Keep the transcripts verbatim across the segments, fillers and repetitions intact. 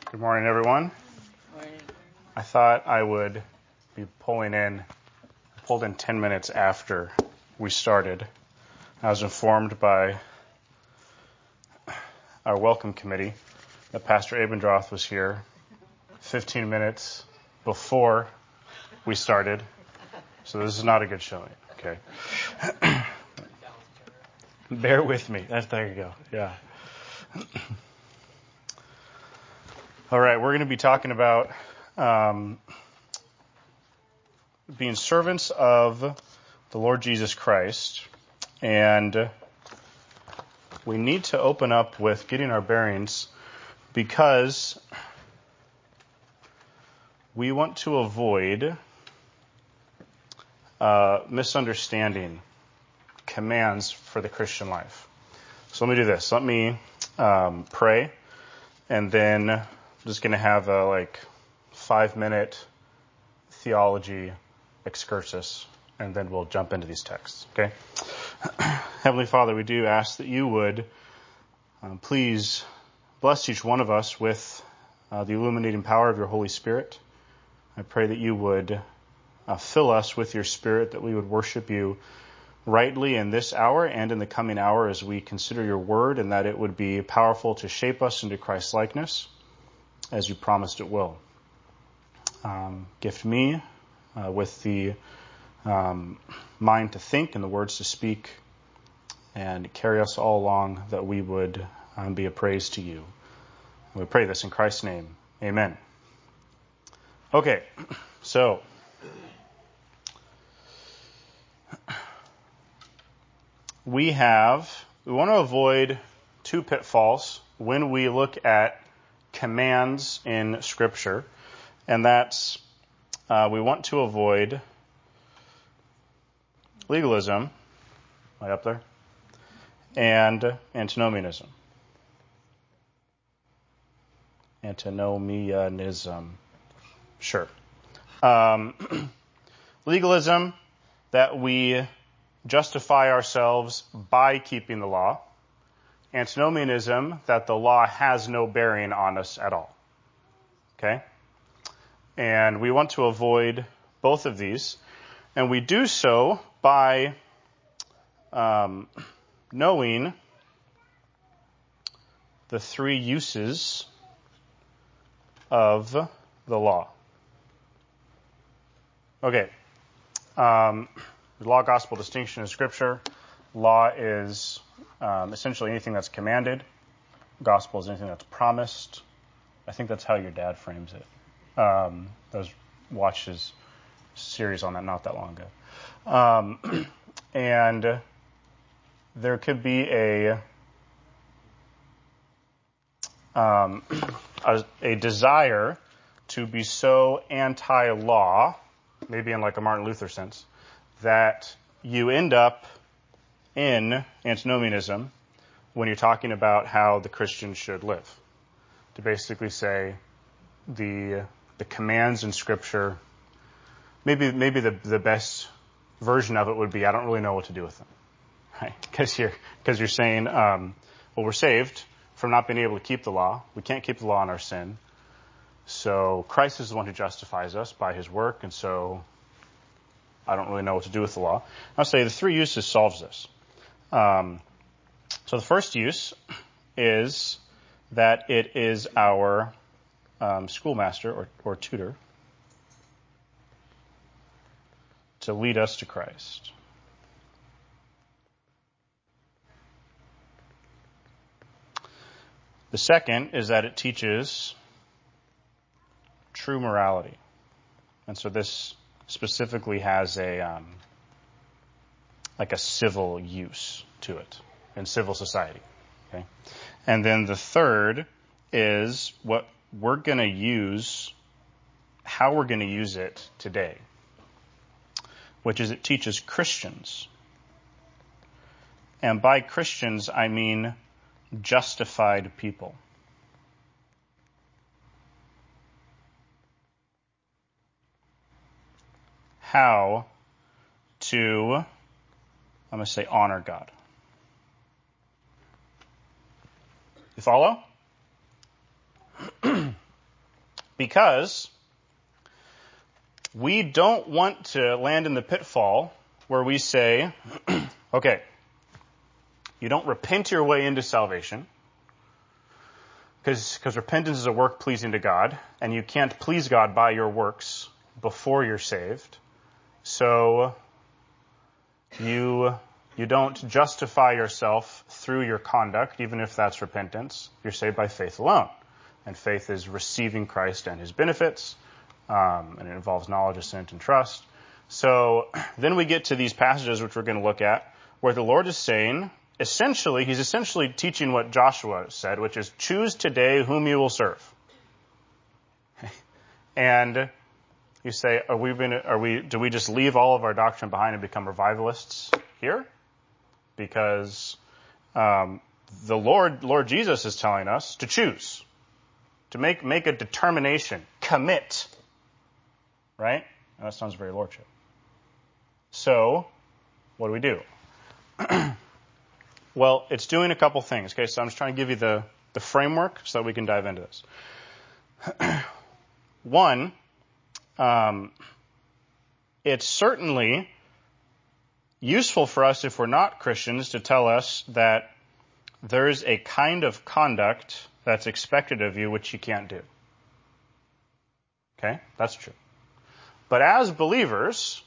Good morning, everyone. Morning. I thought I would be pulling in, pulled in ten minutes after we started. I was informed by our welcome committee that Pastor Abendroth was here fifteen minutes before we started. So this is not a good showing. Okay. Bear with me. That's, there you go. Yeah. All right, we're going to be talking about um, being servants of the Lord Jesus Christ. And we need to open up with getting our bearings because we want to avoid uh, misunderstanding commands for the Christian life. So let me do this. Let me um, pray, and then I'm just going to have a like five minute theology excursus, and then we'll jump into these texts. Okay. Heavenly Father, we do ask that you would um, please bless each one of us with uh, the illuminating power of your Holy Spirit. I pray that you would uh, fill us with your Spirit, that we would worship you rightly in this hour and in the coming hour as we consider your word, and that it would be powerful to shape us into Christ's likeness as you promised it will. Um, gift me uh, with the um, mind to think and the words to speak, and carry us all along that we would um, be a praise to you. We pray this in Christ's name. Amen. Okay, so we have, we want to avoid two pitfalls when we look at commands in Scripture, and that's uh, we want to avoid legalism, right up there, and antinomianism. Antinomianism. Sure. Um, legalism, that we justify ourselves by keeping the law. Antinomianism, that the law has no bearing on us at all. Okay? And we want to avoid both of these. And we do so by um, knowing the three uses of the law. Okay. Um, the law-gospel distinction in Scripture. Law is um, essentially anything that's commanded. Gospel is anything that's promised. I think that's how your dad frames it. Um, I was watched his series on that not that long ago. Um, and there could be a, um, a a desire to be so anti-law, maybe in like a Martin Luther sense, that you end up in antinomianism when you're talking about how the Christian should live. To basically say the the commands in Scripture, maybe maybe the the best version of it would be, I don't really know what to do with them, right? Because you're because you're saying, um, well, we're saved from not being able to keep the law. We can't keep the law in our sin. So Christ is the one who justifies us by his work, and so I don't really know what to do with the law. I'll say the three uses solves this. Um, so the first use is that it is our um, schoolmaster or, or tutor to lead us to Christ. The second is that it teaches true morality. And so this specifically has a um, like a civil use to it in civil society. Okay? And then the third is what we're going to use, how we're going to use it today, which is it teaches Christians. And by Christians, I mean justified people. How to, I'm going to say, honor God. You follow? Because we don't want to land in the pitfall where we say, okay, you don't repent your way into salvation, because because repentance is a work pleasing to God, and you can't please God by your works before you're saved. So you you don't justify yourself through your conduct, even if that's repentance. You're saved by faith alone. And faith is receiving Christ and his benefits, um, and it involves knowledge, assent, and trust. So then we get to these passages, which we're going to look at, where the Lord is saying, essentially, he's essentially teaching what Joshua said, which is, choose today whom you will serve. And you say, are we going to, are we, do we just leave all of our doctrine behind and become revivalists here? Because um, the Lord, Lord Jesus is telling us to choose, to make, make a determination, commit, right? And that sounds very lordship. So, what do we do? Well, it's doing a couple things. Okay, so I'm just trying to give you the, the framework so that we can dive into this. One, um, it's certainly useful for us, if we're not Christians, to tell us that there's a kind of conduct that's expected of you which you can't do. Okay, that's true. But as believers,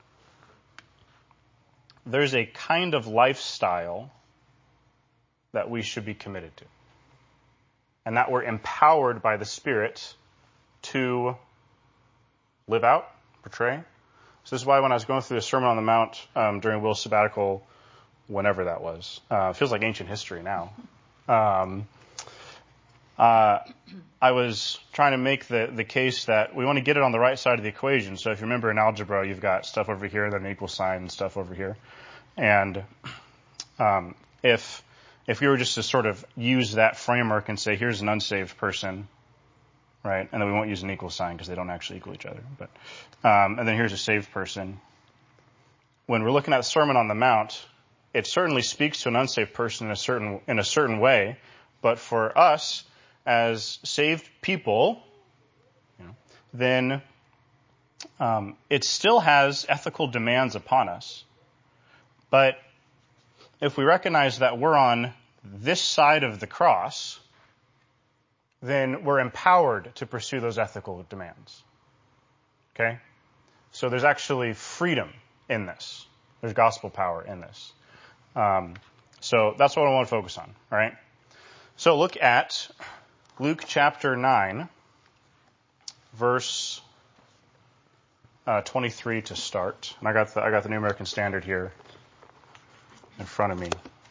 there's a kind of lifestyle that we should be committed to, and that we're empowered by the Spirit to live out, portray. So this is why when I was going through the Sermon on the Mount um, during Will's sabbatical, whenever that was, uh, it feels like ancient history now, um, uh, I was trying to make the, the case that we want to get it on the right side of the equation. So if you remember in algebra, you've got stuff over here, then an equal sign, and stuff over here. And um, if if we were just to sort of use that framework and say, here's an unsaved person, right? And then we won't use an equal sign because they don't actually equal each other. But um, and then here's a saved person. When we're looking at the Sermon on the Mount, it certainly speaks to an unsaved person in a certain in a certain way. But for us as saved people, you know, then um, it still has ethical demands upon us. But if we recognize that we're on this side of the cross, then we're empowered to pursue those ethical demands. Okay? So there's actually freedom in this. There's gospel power in this. Um, so that's what I want to focus on. All right? So look at Luke chapter nine, verse uh, twenty-three to start. And I got the I got the New American Standard here in front of me.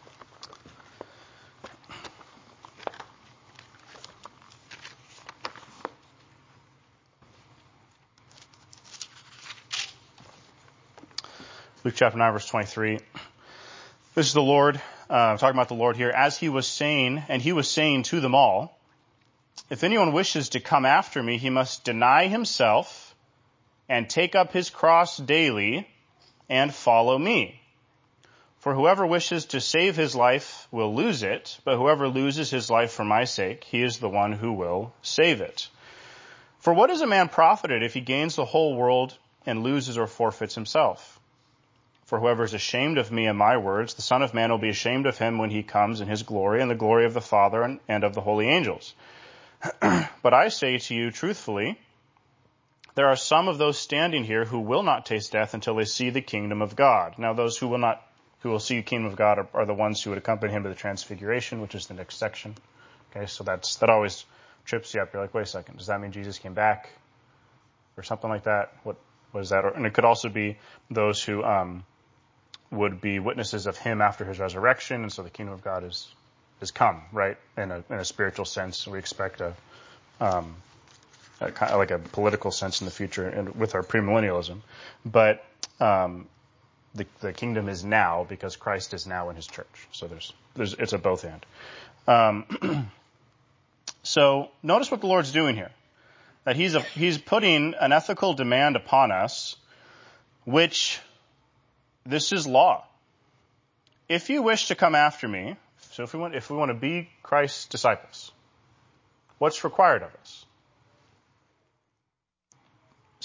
Luke chapter nine, verse twenty-three. This is the Lord, uh, I'm talking about the Lord here, as he was saying, and he was saying to them all, if anyone wishes to come after me, he must deny himself and take up his cross daily and follow me. For whoever wishes to save his life will lose it, but whoever loses his life for my sake, he is the one who will save it. For what is a man profited if he gains the whole world and loses or forfeits himself? For whoever is ashamed of me and my words, the Son of Man will be ashamed of him when he comes in his glory and the glory of the Father and of the holy angels. But I say to you truthfully, there are some of those standing here who will not taste death until they see the kingdom of God. Now those who will not, who will see the kingdom of God are, are the ones who would accompany him to the transfiguration, which is the next section. Okay, so that's, that always trips you up. You're like, wait a second, does that mean Jesus came back? Or something like that? What, what is that? Or, and it could also be those who, um, would be witnesses of him after his resurrection, and so the kingdom of God is is come, right? In a in a spiritual sense, we expect a, um, a kind of like a political sense in the future, and with our premillennialism. But um, the the kingdom is now because Christ is now in his church. So there's there's it's a both and. Um, so notice what the Lord's doing here. That he's a, he's putting an ethical demand upon us, which this is law. If you wish to come after me, so if we want, if we want to be Christ's disciples, what's required of us?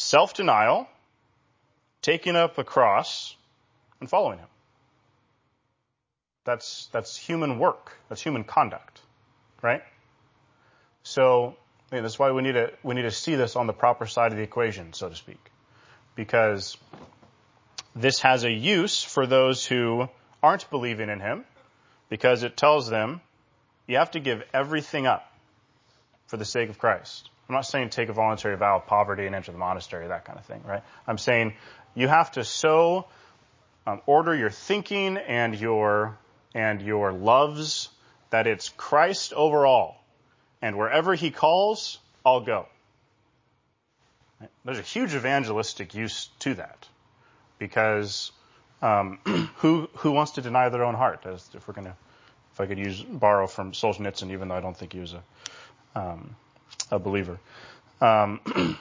self-denial, taking up a cross, and following him. That's, that's human work. That's human conduct, right? So, I mean, that's why we need to, we need to see this on the proper side of the equation, so to speak. Because this has a use for those who aren't believing in him, because it tells them you have to give everything up for the sake of Christ. I'm not saying take a voluntary vow of poverty and enter the monastery, that kind of thing, right? I'm saying you have to so um, order your thinking and your and your loves that it's Christ over all. And wherever he calls, I'll go. Right? There's a huge evangelistic use to that. Because um, who who wants to deny their own heart? As if we're gonna, if I could use borrow from Solzhenitsyn, even though I don't think he was a um, a believer. Um,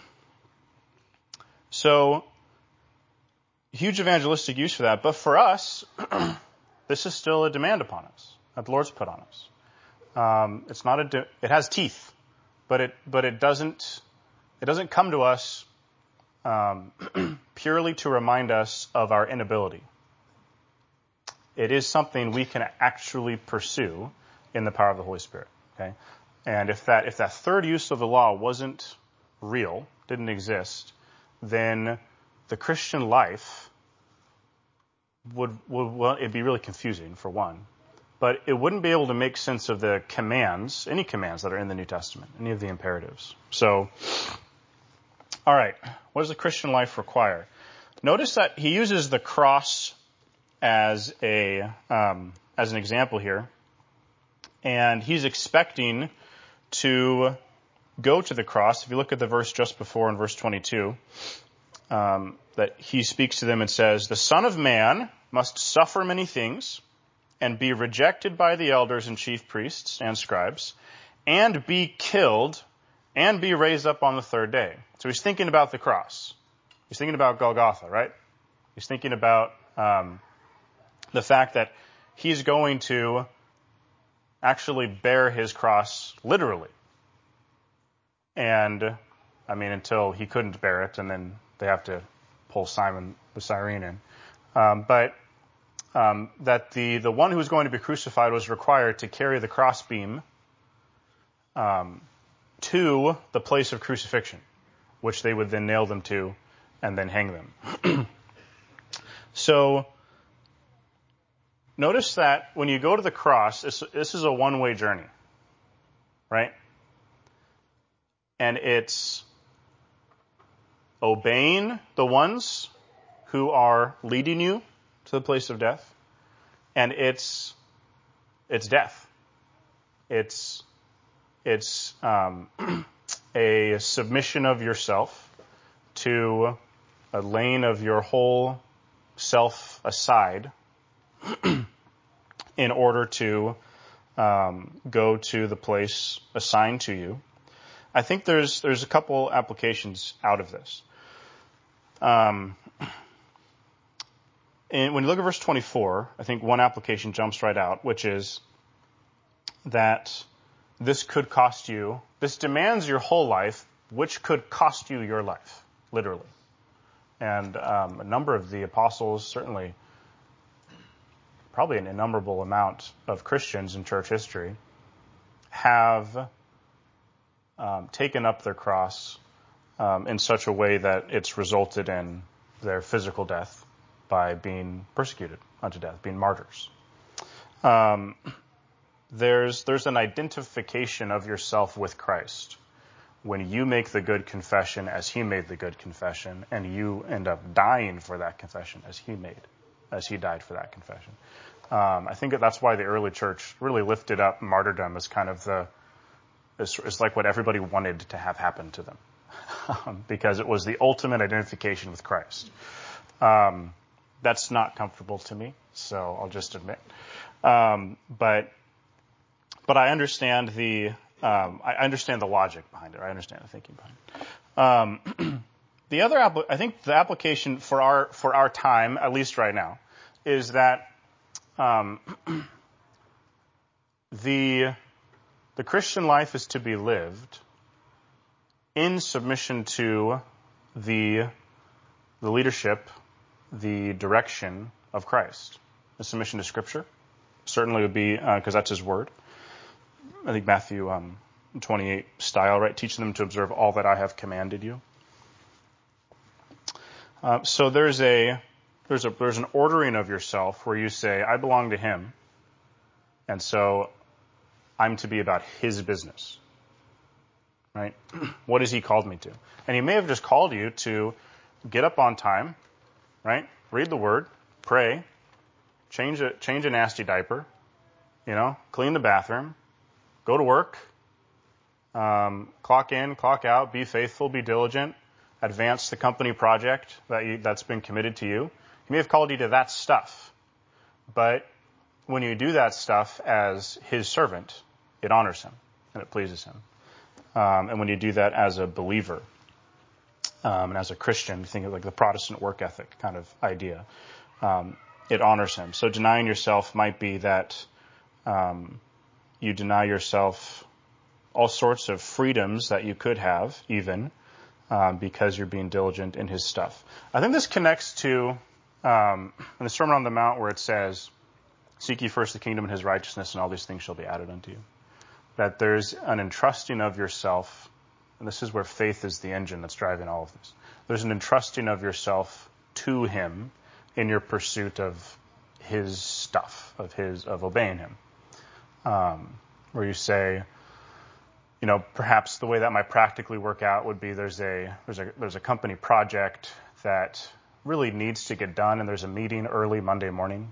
so huge evangelistic use for that. But for us, this is still a demand upon us that the Lord's put on us. Um, it's not a. De- it has teeth, but it but it doesn't it doesn't come to us. Um, purely to remind us of our inability. It is something we can actually pursue in the power of the Holy Spirit. Okay, and if that if that third use of the law wasn't real, didn't exist, then the Christian life would would well, it'd be really confusing for one, but it wouldn't be able to make sense of the commands, any commands that are in the New Testament, any of the imperatives. So. All right, what does the Christian life require? Notice that he uses the cross as a um, as an example here, and he's expecting to go to the cross. If you look at the verse just before in verse twenty-two, um, that he speaks to them and says, "The Son of Man must suffer many things and be rejected by the elders and chief priests and scribes, and be killed and be raised up on the third day." So he's thinking about the cross. He's thinking about Golgotha, right? He's thinking about um, the fact that he's going to actually bear his cross literally. And, I mean, until he couldn't bear it, and then they have to pull Simon the Cyrene in. Um, but um, that the, the one who was going to be crucified was required to carry the crossbeam um, to the place of crucifixion, which they would then nail them to and then hang them. So, notice that when you go to the cross, this, this is a one-way journey, right? And it's obeying the ones who are leading you to the place of death, and it's it's death. It's it's um, a submission of yourself to a laying of your whole self aside in order to um, go to the place assigned to you. I think there's there's a couple applications out of this. Um, and when you look at verse twenty-four, I think one application jumps right out, which is that this could cost you, this demands your whole life, which could cost you your life, literally. And um, a number of the apostles, certainly probably an innumerable amount of Christians in church history, have um, taken up their cross um, in such a way that it's resulted in their physical death by being persecuted unto death, being martyrs. Um, there's there's an identification of yourself with Christ when you make the good confession as he made the good confession, and you end up dying for that confession as he made, as he died for that confession. Um, I think that that's why the early church really lifted up martyrdom as kind of the, it's, it's like what everybody wanted to have happen to them, um, because it was the ultimate identification with Christ. Um, that's not comfortable to me, so I'll just admit. Um, but but I understand the um, I understand the logic behind it. I understand the thinking behind it. Um, the other, app- I think, the application for our for our time, at least right now, is that um, the the Christian life is to be lived in submission to the the leadership, the direction of Christ. The submission to Scripture certainly would be, because uh, that's His Word. I think Matthew um, twenty-eight style, right? Teaching them to observe all that I have commanded you. Uh, so there's a there's a there's an ordering of yourself where you say, I belong to Him, and so I'm to be about His business. Right? What has He called me to? And He may have just called you to get up on time, right? Read the Word, pray, change a change a nasty diaper, you know, clean the bathroom, go to work, um, clock in, clock out, be faithful, be diligent, advance the company project that you, that's been committed to you. He may have called you to that stuff, but when you do that stuff as His servant, it honors Him and it pleases Him. Um, and when you do that as a believer um, and as a Christian, think of like the Protestant work ethic kind of idea, um, it honors Him. So denying yourself might be that um, you deny yourself all sorts of freedoms that you could have even um, because you're being diligent in His stuff. I think this connects to um, in the Sermon on the Mount where it says, seek ye first the kingdom and His righteousness, and all these things shall be added unto you. That there's an entrusting of yourself, and this is where faith is the engine that's driving all of this. There's an entrusting of yourself to Him in your pursuit of His stuff, of His, of obeying Him. Um, where you say, you know, perhaps the way that might practically work out would be there's a there's a there's a company project that really needs to get done, and there's a meeting early Monday morning,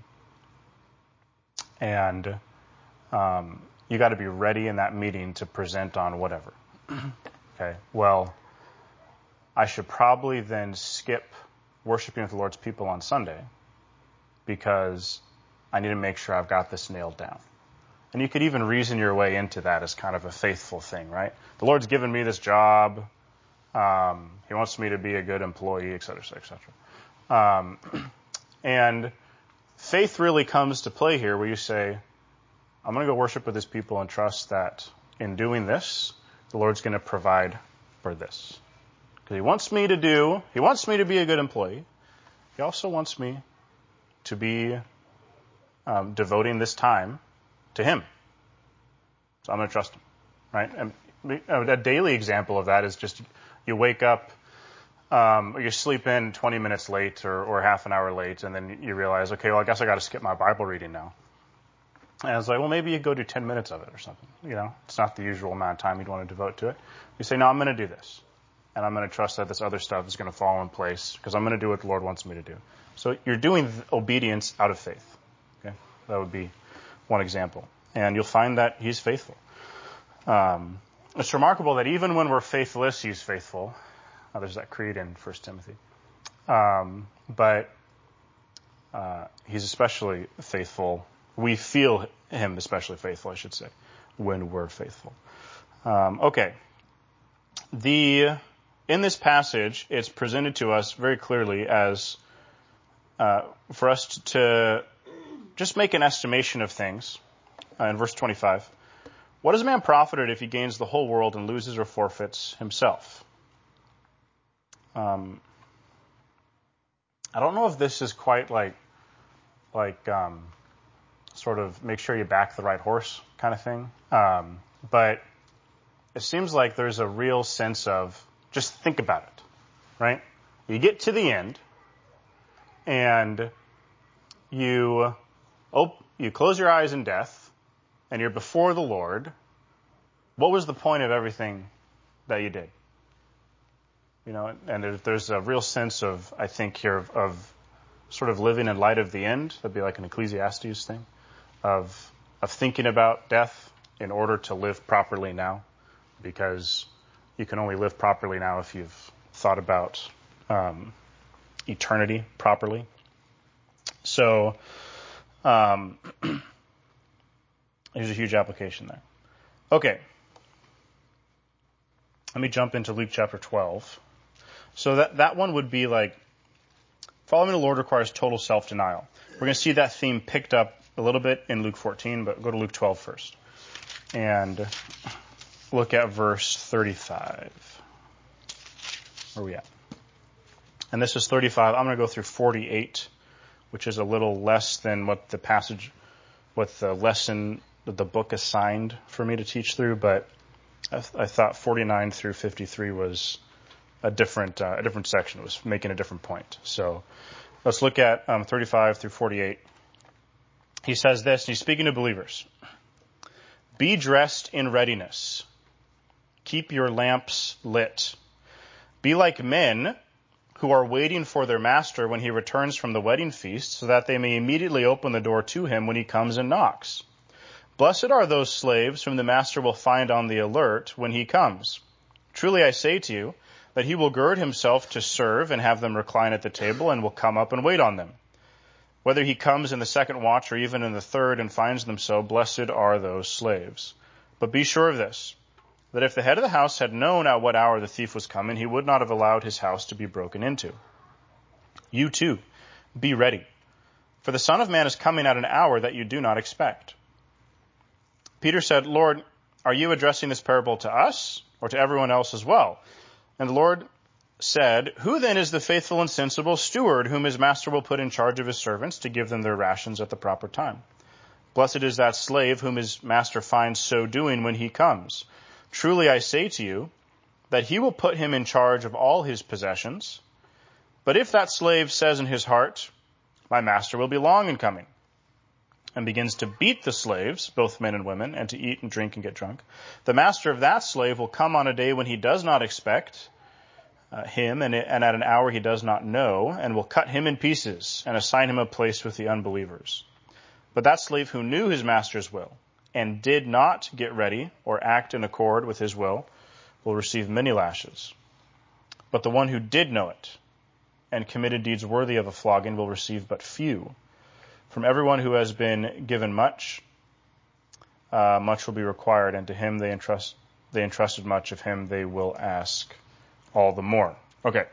and um, you got to be ready in that meeting to present on whatever. Okay, well, I should probably then skip worshiping with the Lord's people on Sunday because I need to make sure I've got this nailed down. And you could even reason your way into that as kind of a faithful thing, right? The Lord's given me this job. Um, he wants me to be a good employee, et cetera, et cetera, et cetera. Um, and faith really comes to play here where you say, I'm going to go worship with His people and trust that in doing this, the Lord's going to provide for this. Because He wants me to do, He wants me to be a good employee. He also wants me to be um, devoting this time to Him. So I'm going to trust Him, right? And a daily example of that is just you wake up, um, or you sleep in twenty minutes late or, or half an hour late, and then you realize, okay, well, I guess I got to skip my Bible reading now. And I was like, well, maybe you go do ten minutes of it or something. You know, it's not the usual amount of time you'd want to devote to it. You say, no, I'm going to do this. And I'm going to trust that this other stuff is going to fall in place because I'm going to do what the Lord wants me to do. So you're doing obedience out of faith. Okay, that would be one example. And you'll find that He's faithful. Um, it's remarkable that even when we're faithless, He's faithful. Oh, there's that creed in First Timothy. Um, but uh, He's especially faithful. We feel Him especially faithful, I should say, when we're faithful. Um, okay. The in this passage, it's presented to us very clearly as uh, for us to just make an estimation of things. Uh, in verse twenty-five, what is a man profited if he gains the whole world and loses or forfeits himself? Um, I don't know if this is quite like like um, sort of make sure you back the right horse kind of thing, um, but it seems like there's a real sense of just think about it, right? You get to the end, and you op- you close your eyes in death. And you're before the Lord, what was the point of everything that you did? You know, and if there's a real sense of, I think here, of, of sort of living in light of the end. That'd be like an Ecclesiastes thing of of thinking about death in order to live properly now, because you can only live properly now if you've thought about um, eternity properly. So um, there's a huge application there. Okay. Let me jump into Luke chapter twelve. So that, that one would be like, following the Lord requires total self-denial. We're going to see that theme picked up a little bit in Luke fourteen, but go to Luke twelve first. And look at verse thirty-five. Where are we at? And this is thirty-five. I'm going to go through forty-eight, which is a little less than what the passage, what the lesson, the book assigned for me to teach through. But I, th- I thought forty-nine through fifty-three was a different, uh, a different section. It was making a different point. So let's look at um, thirty-five through forty-eight. He says this, and he's speaking to believers. Be dressed in readiness. Keep your lamps lit. Be like men who are waiting for their master when he returns from the wedding feast, so that they may immediately open the door to him when he comes and knocks. Blessed are those slaves whom the master will find on the alert when he comes. Truly I say to you that he will gird himself to serve and have them recline at the table and will come up and wait on them. Whether he comes in the second watch or even in the third and finds them so, blessed are those slaves. But be sure of this, that if the head of the house had known at what hour the thief was coming, he would not have allowed his house to be broken into. You too, be ready, for the Son of Man is coming at an hour that you do not expect. Peter said, Lord, are you addressing this parable to us or to everyone else as well? And the Lord said, who then is the faithful and sensible steward whom his master will put in charge of his servants to give them their rations at the proper time? Blessed is that slave whom his master finds so doing when he comes. Truly I say to you that he will put him in charge of all his possessions. But if that slave says in his heart, my master will be long in coming, and begins to beat the slaves, both men and women, and to eat and drink and get drunk, the master of that slave will come on a day when he does not expect uh, him, and, and at an hour he does not know, and will cut him in pieces and assign him a place with the unbelievers. But that slave who knew his master's will and did not get ready or act in accord with his will will receive many lashes. But the one who did know it and committed deeds worthy of a flogging will receive but few. From everyone who has been given much, uh, much will be required, and to him they entrust they entrusted much, of him they will ask all the more. Okay.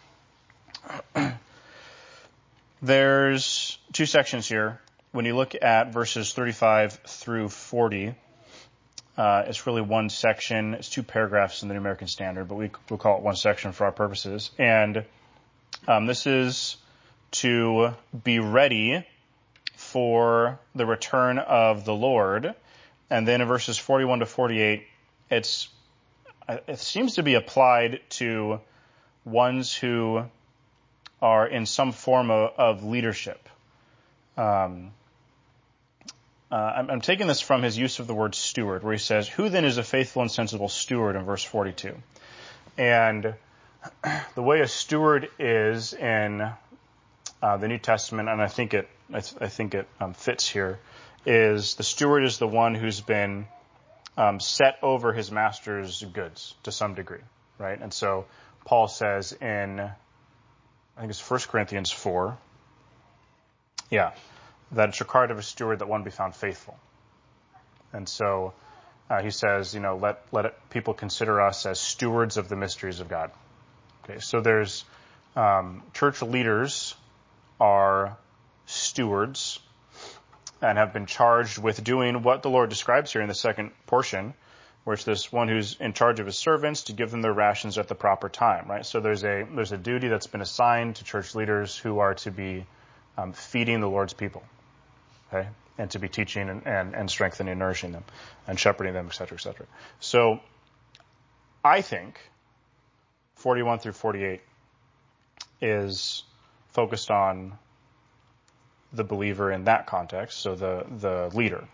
There's two sections here. When you look at verses thirty-five through forty, uh, it's really one section. It's two paragraphs in the New American Standard, but we, we'll call it one section for our purposes. And um, this is to be ready for the return of the Lord. And then in verses forty-one to forty-eight, it's it seems to be applied to ones who are in some form of, of leadership. Um, uh, I'm, I'm taking this from his use of the word steward, where he says, who then is a faithful and sensible steward, in verse forty-two. And the way a steward is in uh, the New Testament, and I think it I, th- I think it um, fits here, is the steward is the one who's been um, set over his master's goods to some degree, right? And so Paul says in, I think it's First Corinthians four, yeah, that it's required of a steward that one be found faithful. And so uh, he says, you know, let let it, people consider us as stewards of the mysteries of God. Okay, so there's um, church leaders are stewards and have been charged with doing what the Lord describes here in the second portion, where it's this one who's in charge of his servants to give them their rations at the proper time, right? So there's a there's a duty that's been assigned to church leaders who are to be um, feeding the Lord's people, okay, and to be teaching and, and, and strengthening and nourishing them and shepherding them, et cetera, et cetera. So I think forty-one through forty-eight is focused on the believer in that context, so the, the leader.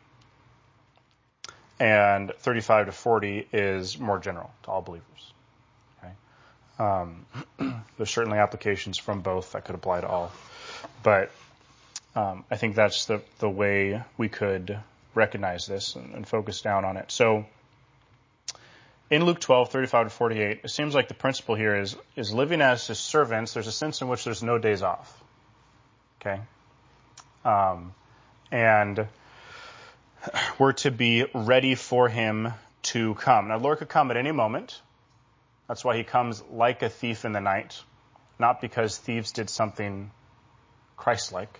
And thirty-five to forty is more general to all believers. Okay? Um, there's certainly applications from both that could apply to all. But um, I think that's the, the way we could recognize this and, and focus down on it. So in Luke twelve, thirty-five to forty-eight, it seems like the principle here is, is living as his servants. There's a sense in which there's no days off. Okay? Um, and we're to be ready for him to come. Now, the Lord could come at any moment. That's why he comes like a thief in the night, not because thieves did something Christ-like,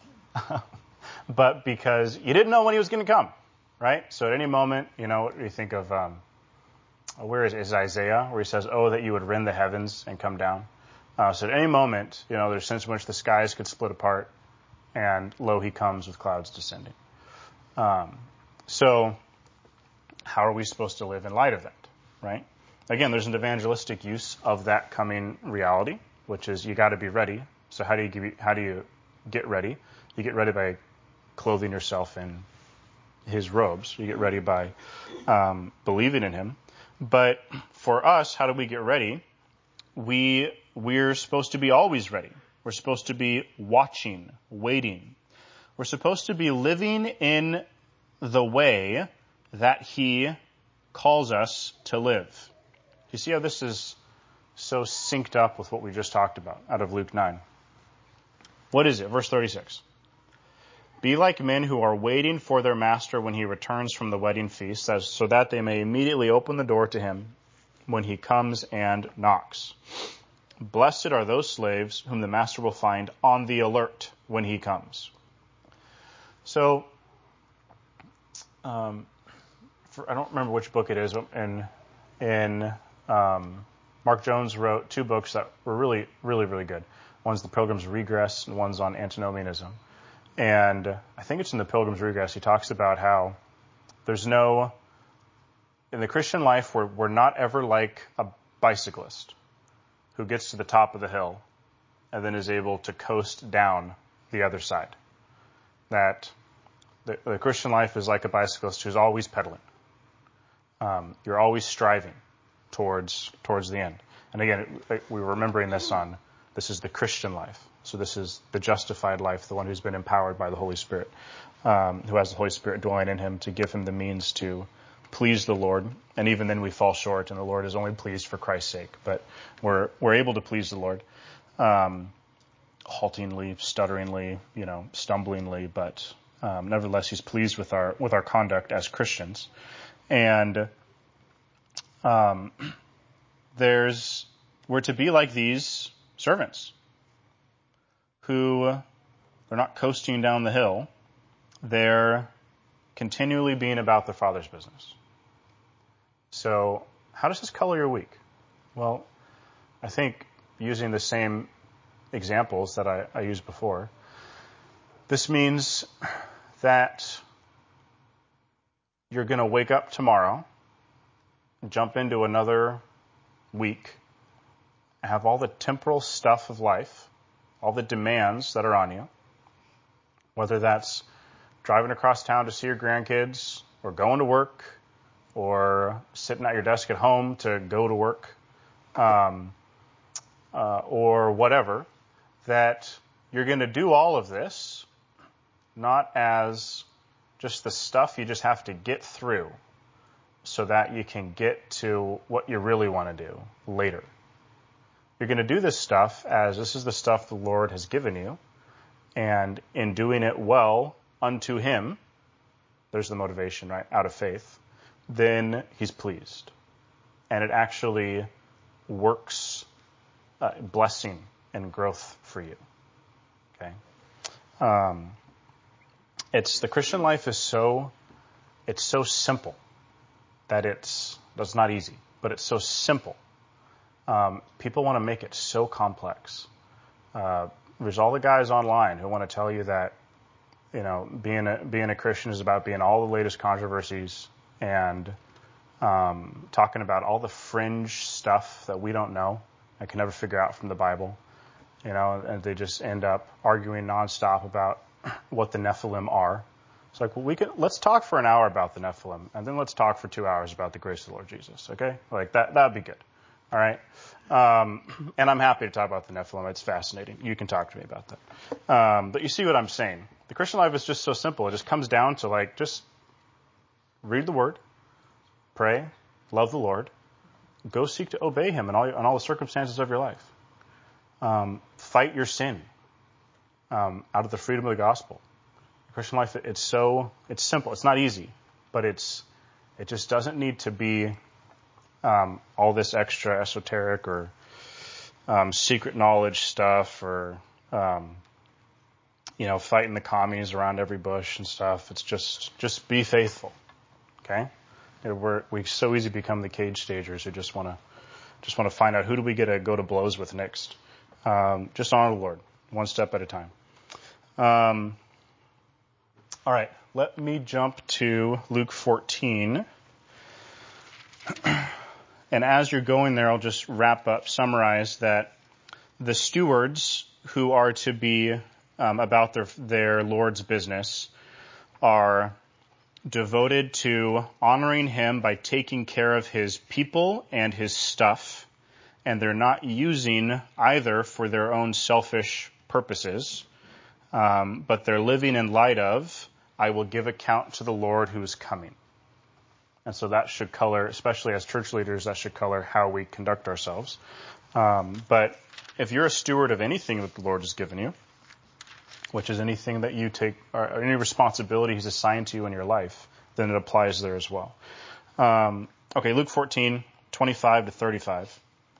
but because you didn't know when he was going to come, right? So at any moment, you know, you think of, um, where is, is Isaiah, where he says, oh, that you would rend the heavens and come down. Uh, so at any moment, you know, there's a sense in which the skies could split apart, and lo, he comes with clouds descending. Um, so how are we supposed to live in light of that, right? Again, there's an evangelistic use of that coming reality, which is you got to be ready. So how do you give, how do you get ready? You get ready by clothing yourself in his robes. You get ready by um, believing in him. But for us, how do we get ready? We we're supposed to be always ready. We're supposed to be watching, waiting. We're supposed to be living in the way that he calls us to live. You see how this is so synced up with what we just talked about out of Luke nine? What is it? Verse thirty-six. Be like men who are waiting for their master when he returns from the wedding feast, so that they may immediately open the door to him when he comes and knocks. Blessed are those slaves whom the master will find on the alert when he comes. So, um, for, I don't remember which book it is, and in um, Mark Jones wrote two books that were really, really, really good. One's The Pilgrim's Regress, and one's on antinomianism. And I think it's in The Pilgrim's Regress, he talks about how there's no, in the Christian life, we're, we're not ever like a bicyclist who gets to the top of the hill and then is able to coast down the other side. That the, the Christian life is like a bicyclist who's always pedaling. Um, you're always striving towards towards the end. And again, it, we were remembering this on, this is the Christian life. So this is the justified life, the one who's been empowered by the Holy Spirit, um, who has the Holy Spirit dwelling in him to give him the means to please the Lord. And even then we fall short, and the Lord is only pleased for Christ's sake. But we're we're able to please the Lord, um, haltingly, stutteringly, you know, stumblingly, but um, nevertheless, he's pleased with our with our conduct as Christians. And um, there's we're to be like these servants, who they're not coasting down the hill. They're continually being about the Father's business. So how does this color your week? Well, I think using the same examples that I, I used before, this means that you're going to wake up tomorrow, jump into another week, have all the temporal stuff of life, all the demands that are on you, whether that's driving across town to see your grandkids, or going to work, or sitting at your desk at home to go to work, um, uh, or whatever, that you're going to do all of this not as just the stuff you just have to get through so that you can get to what you really want to do later. You're going to do this stuff as this is the stuff the Lord has given you, and in doing it well unto him, there's the motivation, right, out of faith, then he's pleased. And it actually works uh, blessing and growth for you. Okay? Um, it's the Christian life is so, it's so simple that it's, that's not easy, but it's so simple. Um, people want to make it so complex. Uh, there's all the guys online who want to tell you that, you know, being a, being a Christian is about being all the latest controversies and um, talking about all the fringe stuff that we don't know and can never figure out from the Bible. You know, and they just end up arguing nonstop about what the Nephilim are. It's like, well, we can let's talk for an hour about the Nephilim, and then let's talk for two hours about the grace of the Lord Jesus. Okay, like that that would be good. All right. Um, and I'm happy to talk about the Nephilim. It's fascinating. You can talk to me about that. Um, but you see what I'm saying. The Christian life is just so simple. It just comes down to, like, just read the Word, pray, love the Lord, go seek to obey him in all, in all the circumstances of your life. Um, fight your sin um, out of the freedom of the gospel. The Christian life, it's so, it's simple. It's not easy, but it's, it just doesn't need to be Um, all this extra esoteric or um, secret knowledge stuff, or um, you know, fighting the commies around every bush and stuff. It's just just be faithful, okay? We're we so easy become the cage stagers who just want to just want to find out who do we get to go to blows with next Um, just honor the Lord, one step at a time. Um, all right, let me jump to Luke fourteen. And as you're going there, I'll just wrap up, summarize that the stewards who are to be um, about their, their Lord's business are devoted to honoring him by taking care of his people and his stuff, and they're not using either for their own selfish purposes, um, but they're living in light of, I will give account to the Lord who is coming. And so that should color, especially as church leaders, that should color how we conduct ourselves. Um, but if you're a steward of anything that the Lord has given you, which is anything that you take, or any responsibility he's assigned to you in your life, then it applies there as well. Um, okay, Luke fourteen, twenty-five to thirty-five.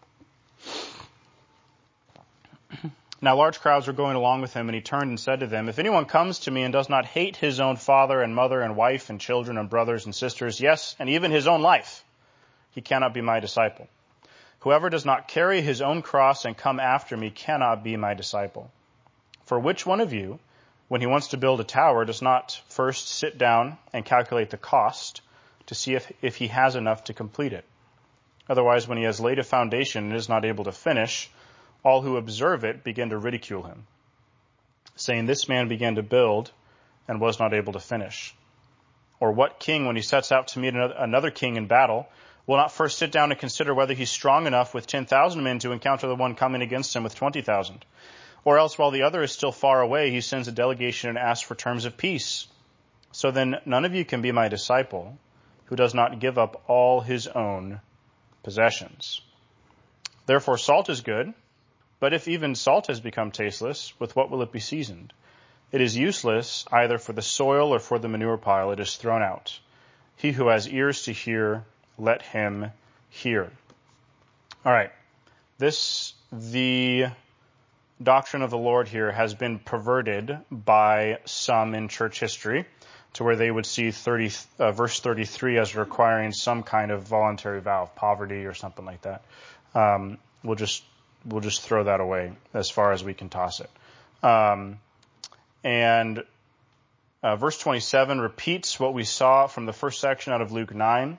Now large crowds were going along with him, and he turned and said to them, if anyone comes to me and does not hate his own father and mother and wife and children and brothers and sisters, yes, and even his own life, he cannot be my disciple. Whoever does not carry his own cross and come after me cannot be my disciple. For which one of you, when he wants to build a tower, does not first sit down and calculate the cost to see if, if he has enough to complete it? Otherwise, when he has laid a foundation and is not able to finish, all who observe it begin to ridicule him, saying, this man began to build and was not able to finish. Or what king, when he sets out to meet another king in battle, will not first sit down and consider whether he's strong enough with ten thousand men to encounter the one coming against him with twenty thousand? Or else, while the other is still far away, he sends a delegation and asks for terms of peace. So then none of you can be my disciple who does not give up all his own possessions. Therefore, salt is good. But if even salt has become tasteless, with what will it be seasoned? It is useless either for the soil or for the manure pile. It is thrown out. He who has ears to hear, let him hear. All right. This, the doctrine of the Lord here has been perverted by some in church history to where they would see thirty, uh, verse thirty-three as requiring some kind of voluntary vow of poverty or something like that. Um, we'll just We'll just throw that away as far as we can toss it. Um, and uh, verse twenty-seven repeats what we saw from the first section out of Luke nine.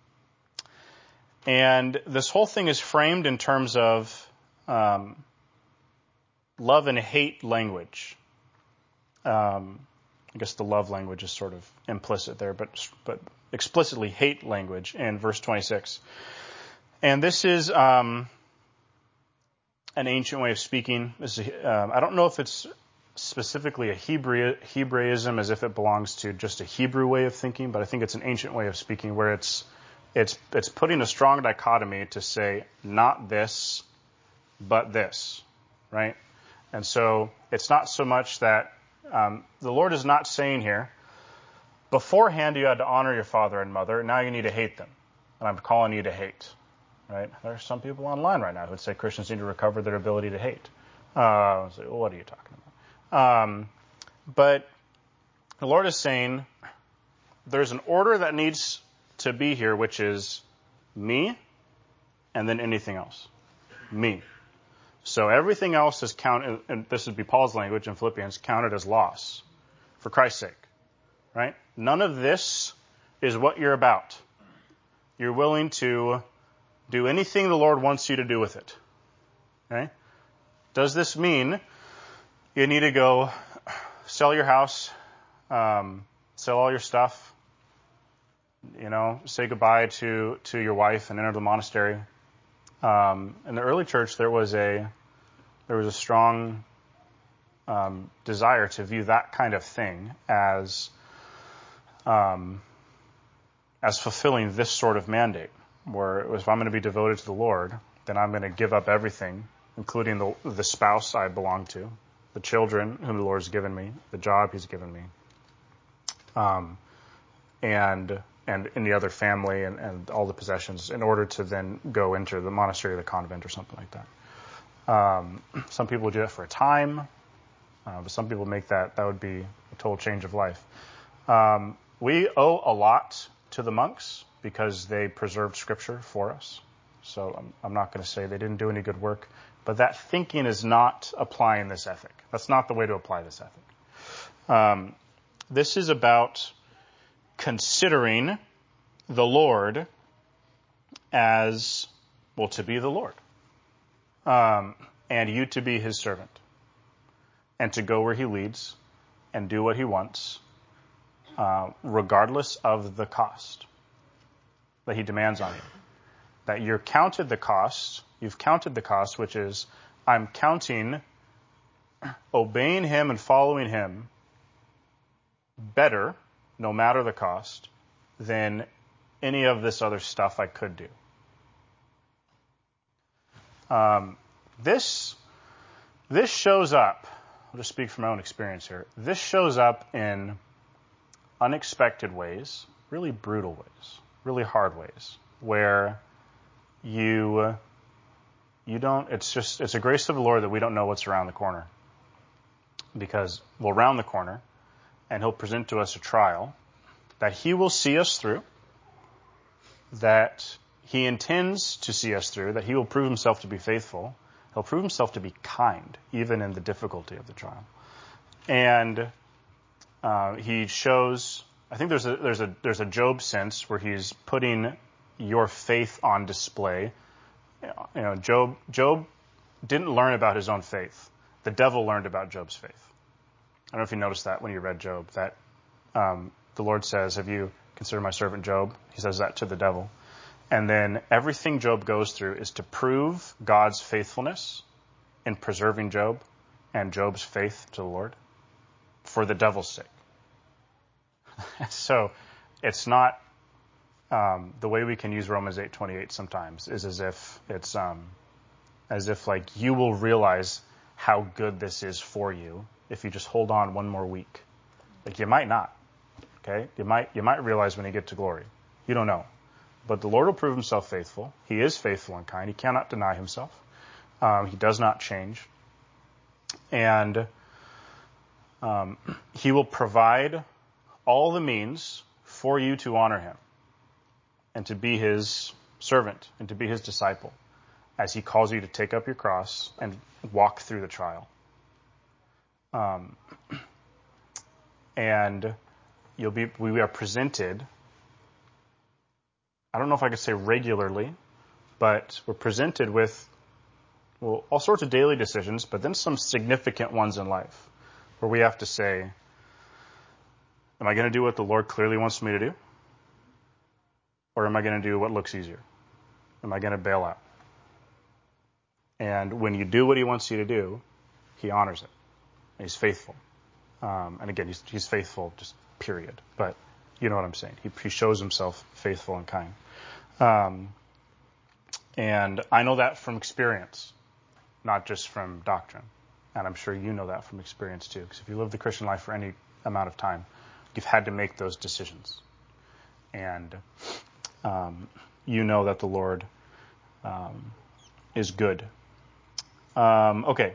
And this whole thing is framed in terms of um, love and hate language. Um, I guess the love language is sort of implicit there, but but explicitly hate language in verse twenty-six. And this is Um, an ancient way of speaking. This is, um, I don't know if it's specifically a Hebrew, Hebraism as if it belongs to just a Hebrew way of thinking, but I think it's an ancient way of speaking where it's it's it's putting a strong dichotomy to say not this, but this, right? And so it's not so much that um, the Lord is not saying here, beforehand you had to honor your father and mother, now you need to hate them, and I'm calling you to hate. Right? There are some people online right now who would say Christians need to recover their ability to hate. Uh, I was like, well, what are you talking about? Um, but the Lord is saying there's an order that needs to be here, which is me and then anything else. Me. So everything else is counted, and this would be Paul's language in Philippians, counted as loss for Christ's sake. Right? None of this is what you're about. You're willing to do anything the Lord wants you to do with it. Okay? Does this mean you need to go sell your house, um, sell all your stuff, you know, say goodbye to, to your wife and enter the monastery? Um, in the early church, there was a there was a strong um, desire to view that kind of thing as um, as fulfilling this sort of mandate. Where if I'm going to be devoted to the Lord, then I'm going to give up everything, including the, the spouse I belong to, the children whom the Lord has given me, the job He's given me, um, and and any other family and, and all the possessions, in order to then go into the monastery or the convent or something like that. Um, some people do it for a time, uh, but some people make that that would be a total change of life. Um, we owe a lot to the monks, because they preserved Scripture for us. So I'm, I'm not going to say they didn't do any good work. But that thinking is not applying this ethic. That's not the way to apply this ethic. Um, this is about considering the Lord as, well, to be the Lord. Um, and you to be his servant. And to go where he leads and do what he wants, uh, regardless of the cost that he demands on you. That you're counted the cost, you've counted the cost, which is, I'm counting obeying him and following him better, no matter the cost, than any of this other stuff I could do. Um, this, this shows up, I'll just speak from my own experience here, this shows up in unexpected ways, really brutal ways, really hard ways, where you you don't, it's just, it's a grace of the Lord that we don't know what's around the corner. Because we'll round the corner, and he'll present to us a trial that he will see us through, that he intends to see us through, that he will prove himself to be faithful. He'll prove himself to be kind, even in the difficulty of the trial. And uh, he shows, I think there's a, there's a, there's a Job sense where he's putting your faith on display. You know, Job, Job didn't learn about his own faith. The devil learned about Job's faith. I don't know if you noticed that when you read Job, that um, the Lord says, have you considered my servant Job? He says that to the devil. And then everything Job goes through is to prove God's faithfulness in preserving Job and Job's faith to the Lord for the devil's sake. So it's not um, the way we can use Romans eight twenty-eight sometimes is as if it's um, as if like you will realize how good this is for you if you just hold on one more week. Like you might not. Okay? You might you might realize when you get to glory. You don't know. But the Lord will prove himself faithful. He is faithful and kind. He cannot deny himself. Um, he does not change. And um, he will provide all the means for you to honor him and to be his servant and to be his disciple as he calls you to take up your cross and walk through the trial. Um, and you'll be, we are presented, I don't know if I could say regularly, but we're presented with, well, all sorts of daily decisions, but then some significant ones in life where we have to say, am I going to do what the Lord clearly wants me to do? Or am I going to do what looks easier? Am I going to bail out? And when you do what he wants you to do, he honors it. He's faithful. Um, and again, he's, he's faithful, just period. But you know what I'm saying. He, he shows himself faithful and kind. Um, and I know that from experience, not just from doctrine. And I'm sure you know that from experience too. Because if you live the Christian life for any amount of time, you've had to make those decisions. And um, you know that the Lord um, is good. Um, okay.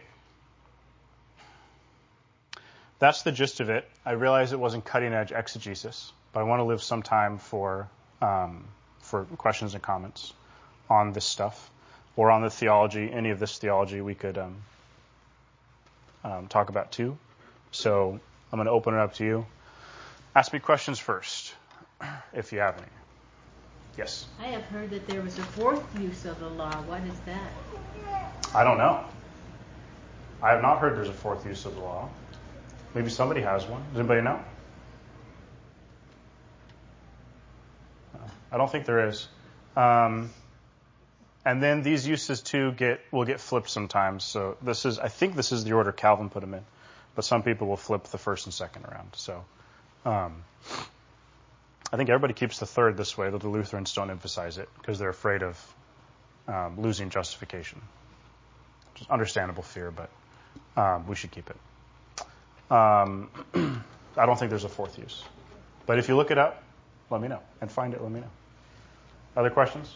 That's the gist of it. I realize it wasn't cutting-edge exegesis, but I want to leave some time for um, for questions and comments on this stuff, or on the theology, any of this theology we could um, um, talk about too. So I'm going to open it up to you. Ask me questions first, if you have any. Yes? I have heard that there was a fourth use of the law. What is that? I don't know. I have not heard there's a fourth use of the law. Maybe somebody has one. Does anybody know? I don't think there is. Um, and then these uses too get will get flipped sometimes. So this is, I think this is the order Calvin put them in, but some people will flip the first and second around. So um, I think everybody keeps the third this way, though the Lutherans don't emphasize it because they're afraid of um, losing justification. Just understandable fear, but um, we should keep it. Um, I don't think there's a fourth use. But if you look it up, let me know. And find it, let me know. Other questions?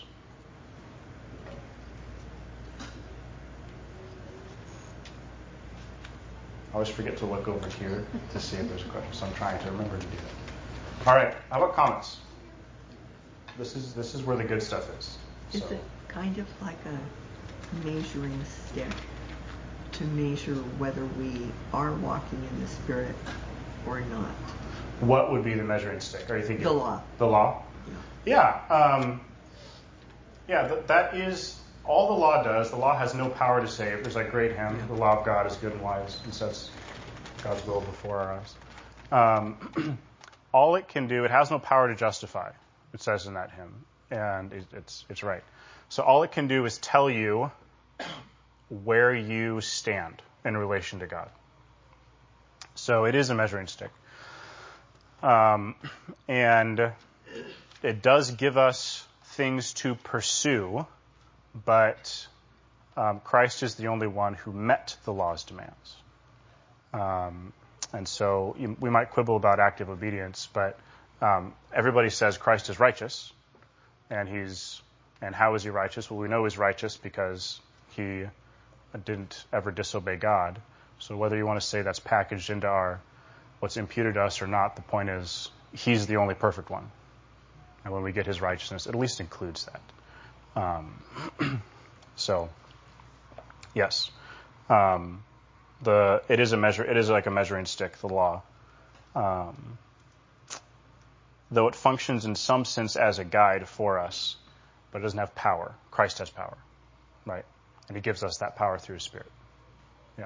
I always forget to look over here to see if there's a question, so I'm trying to remember to do that. All right, how about comments? This is this is where the good stuff is. Is So. the, kind of like a measuring stick to measure whether we are walking in the Spirit or not. What would be the measuring stick? Are you thinking the law? The law? Yeah. Yeah. Um, yeah. Th- that is all the law does. The law has no power to save. There's that great hymn, "The law of God is good and wise, and sets God's will before our eyes." Um, all it can do, it has no power to justify. It says in that hymn, and it, it's it's right. So all it can do is tell you where you stand in relation to God. So it is a measuring stick. Um, and it does give us things to pursue, but um, Christ is the only one who met the law's demands. Um, and so you, we might quibble about active obedience, but um, everybody says Christ is righteous, and he's and how is he righteous? Well, we know he's righteous because he didn't ever disobey God. So whether you want to say that's packaged into our what's imputed to us or not, the point is he's the only perfect one. And when we get his righteousness, it at least includes that. Um, so, yes. Um, the it is a measure. It is like a measuring stick, the law. Um, though it functions in some sense as a guide for us, but it doesn't have power. Christ has power, right? And he gives us that power through his Spirit. Yeah.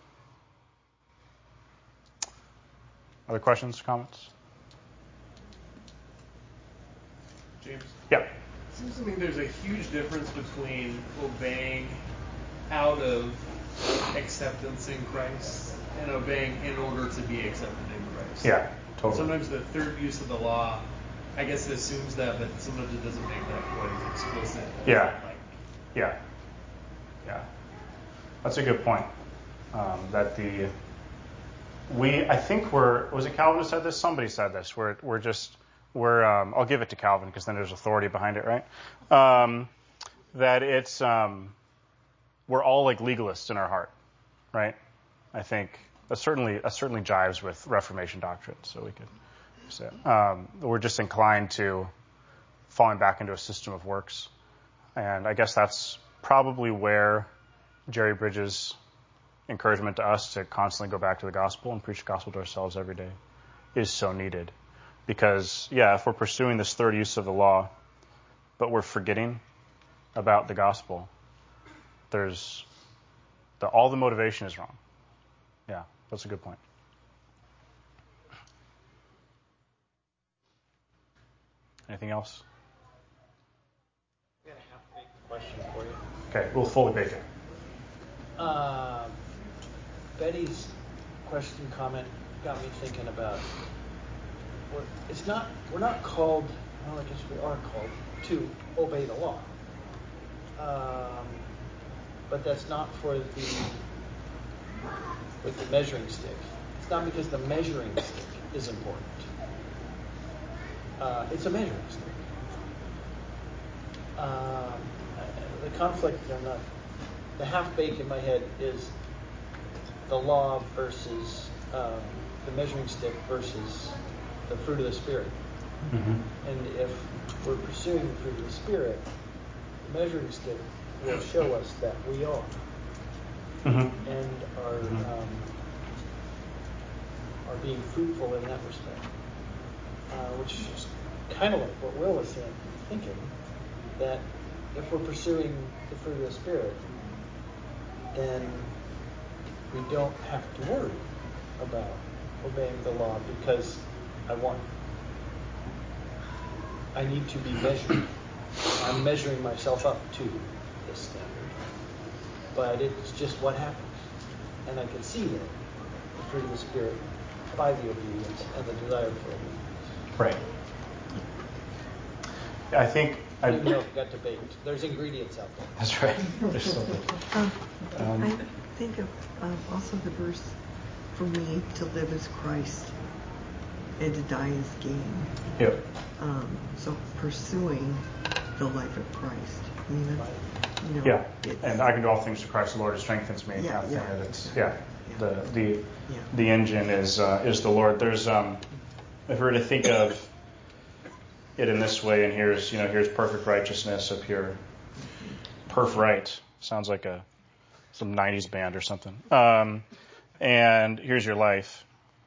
Other questions, comments? James? Yeah. It seems to me there's a huge difference between obeying out of acceptance in Christ and obeying in order to be accepted in Christ. Yeah, totally. Sometimes the third use of the law, I guess it assumes that, but sometimes it doesn't make that quite as explicit. as Yeah. I'd like. Yeah. Yeah. That's a good point. Um, that the we I think we're was it Calvin who said this? Somebody said this. We're we're just we're um, I'll give it to Calvin because then there's authority behind it, right? Um, that it's um, we're all like legalists in our heart, right? I think that certainly that certainly jives with Reformation doctrine. So we could say um, we're just inclined to falling back into a system of works, and I guess that's probably where Jerry Bridges' encouragement to us to constantly go back to the gospel and preach the gospel to ourselves every day is so needed. Because, yeah, if we're pursuing this third use of the law, but we're forgetting about the gospel, there's the, all the motivation is wrong. Yeah, that's a good point. Anything else? I got a half-baked question for you. Okay, we'll fully bake it. Uh, Betty's question comment got me thinking about. We're, it's not. We're not called. Well, I guess we are called to obey the law. Um, but that's not for the with the measuring stick. It's not because the measuring stick is important. Uh, it's a measuring stick. Um, the conflict or not. The half bake in my head is the law versus um, the measuring stick versus the fruit of the Spirit. Mm-hmm. And if we're pursuing the fruit of the Spirit, the measuring stick will show us that we are Mm-hmm. and are Mm-hmm. um, are being fruitful in that respect. Uh, which is kind of like what Will was saying, thinking that if we're pursuing the fruit of the Spirit, then we don't have to worry about obeying the law because I want. I need to be measured. I'm measuring myself up to this standard. But it's just what happens. And I can see it, the fruit of the Spirit, by the obedience and the desire for obedience. Right. I think I, Even though it got debate. There's ingredients out there. that's right. There's something. Um, Um, I think of um, also the verse, for me to live as Christ and to die as gain. Yep. Um, so pursuing the life of Christ. I mean, that's, you know, Yeah, it's, and I can do all things through Christ the Lord who strengthens me. Yeah, kind of thing. yeah. And it's, yeah, the the Yeah. the engine is uh, is the Lord. There's um, if we were to think of it in this way, and here's you know here's perfect righteousness up here, Perf Right. Sounds like a some nineties band or something. Um, and here's your life.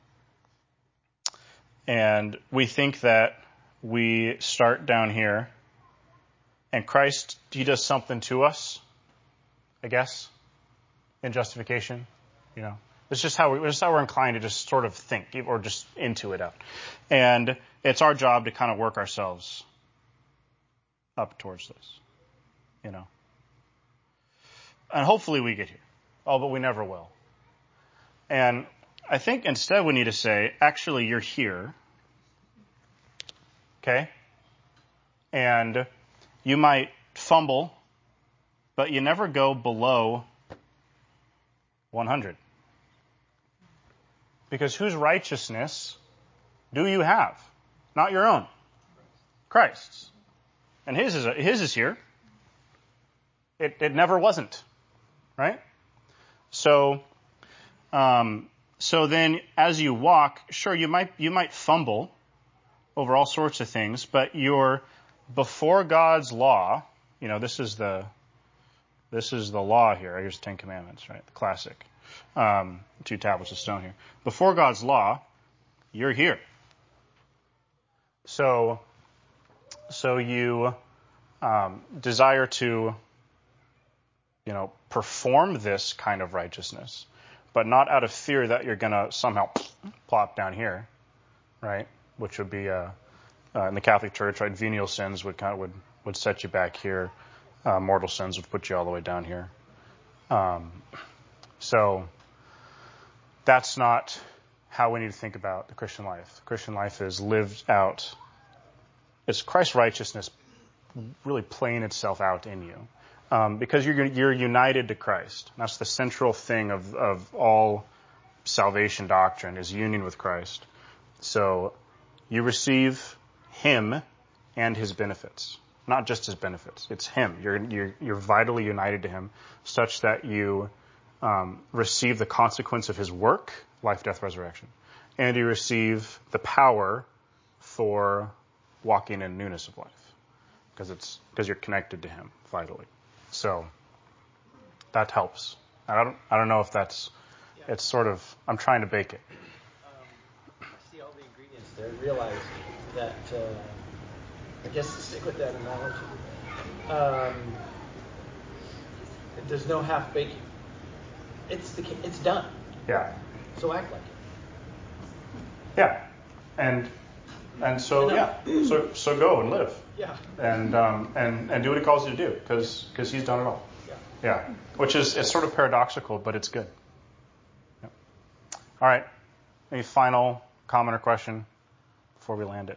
And we think that we start down here, and Christ, he does something to us, I guess, in justification. You know, it's just how we, it's just how we're inclined to just sort of think or just into it out. And it's our job to kind of work ourselves up towards this, you know. And hopefully we get here. Oh, but we never will. And I think instead we need to say, actually, you're here. Okay? And you might fumble, but you never go below one hundred. Because whose righteousness do you have? Not your own. Christ's. And his is, his is here. It, it never wasn't. Right? So, um, so then as you walk, sure, you might, you might fumble over all sorts of things, but you're before God's law. You know, this is the, this is the law here. Here's the Ten Commandments, right? The classic. Um, two tablets of stone here. Before God's law, you're here. So, so you, um, desire to, you know, perform this kind of righteousness, but not out of fear that you're going to somehow plop down here, right? Which would be, uh, uh, in the Catholic Church, right? Venial sins would kind of, would, would set you back here. Uh, mortal sins would put you all the way down here. Um, so that's not how we need to think about the Christian life. The Christian life is lived out. It's Christ's righteousness really playing itself out in you. Um, because you're you're united to Christ. That's the central thing of, of all salvation doctrine is union with Christ. So you receive Him and His benefits, not just His benefits. It's Him. You're you're you're vitally united to Him, such that you um, receive the consequence of His work, life, death, resurrection, and you receive the power for walking in newness of life, because it's because you're connected to Him vitally. So that helps. I don't. I don't know if that's. Yeah. It's sort of. I'm trying to bake it. Um, I see all the ingredients there. Realize that. Uh, I guess to stick with that analogy, um, there's no half baking. It's the. It's done. Yeah. So act like it. Yeah, and and so yeah. So so go and live. Yeah. And um, and and do what He calls you to do, because because He's done it all. Yeah. Yeah. Which is it's sort of paradoxical, but it's good. Yeah. All right. Any final comment or question before we land it?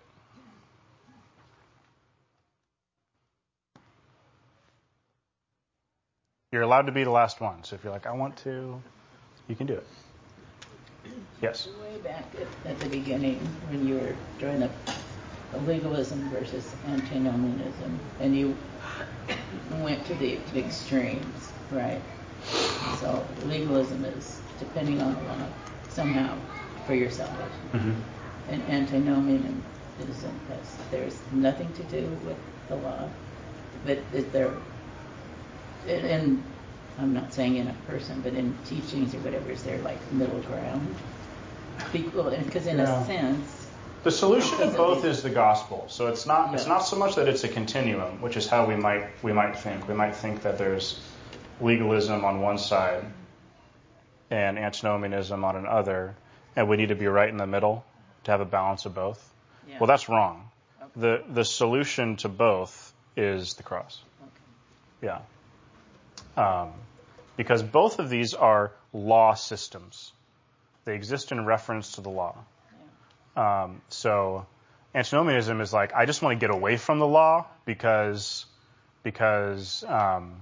You're allowed to be the last one. So if you're like, I want to, you can do it. Yes. Way back at, at the beginning, when you were drawing up legalism versus antinomianism, and you went to the extremes, right? So legalism is depending on the law somehow for your salvation, mm-hmm. and antinomianism has there's nothing to do with the law, but is there? And I'm not saying in a person, but in teachings or whatever, is there like middle ground? Because in yeah. a sense. The solution in both is the gospel. So it's not yeah. it's not so much that it's a continuum, which is how we might we might think. We might think that there's legalism on one side and antinomianism on another, and we need to be right in the middle to have a balance of both. Yeah. Well, that's wrong. Okay. The the solution to both is the cross. Okay. Yeah. Um, because both of these are law systems. They exist in reference to the law. Um, so antinomianism is like, I just want to get away from the law because because um,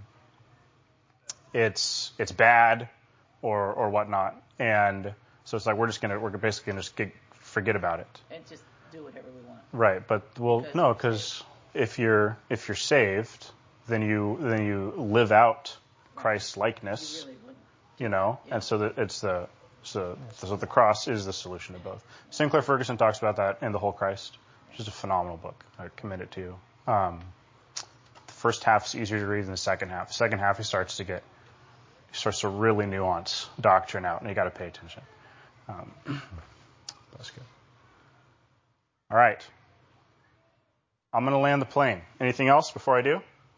it's it's bad or or whatnot, and so it's like we're just gonna we're basically gonna just get, forget about it and just do whatever we want. Right, but well, because no, because if you're if you're saved, then you then you live out Christ's likeness, you, really you know, yeah. and so that it's the So, so the cross is the solution to both. Sinclair Ferguson talks about that in The Whole Christ, which is a phenomenal book. I commend it to you. Um, first half is easier to read than the second half. The second half, he starts to get, he starts to really nuance doctrine out, and you got to pay attention. Um, that's good. All right. I'm going to land the plane. Anything else before I do?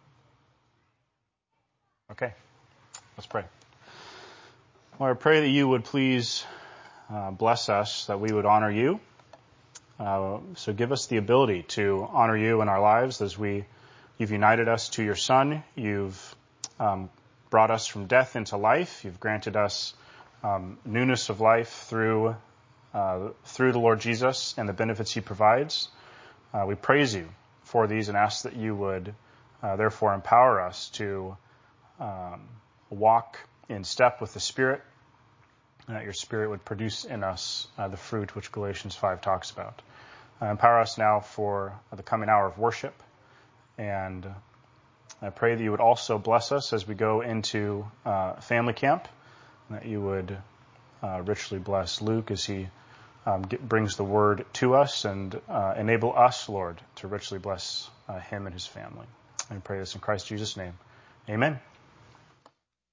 Okay. Let's pray. Lord, I pray that you would please uh, bless us, that we would honor you. Uh, so give us the ability to honor you in our lives as we, you've united us to your Son. You've um, brought us from death into life. You've granted us um, newness of life through uh, through the Lord Jesus and the benefits he provides. Uh, we praise you for these and ask that you would uh, therefore empower us to um, walk in step with the Spirit, and that your Spirit would produce in us uh, the fruit which Galatians five talks about. Uh, empower us now for the coming hour of worship, and I pray that you would also bless us as we go into uh, family camp, and that you would uh, richly bless Luke as he um, get, brings the word to us, and uh, enable us, Lord, to richly bless uh, him and his family. I pray this in Christ Jesus' name. Amen.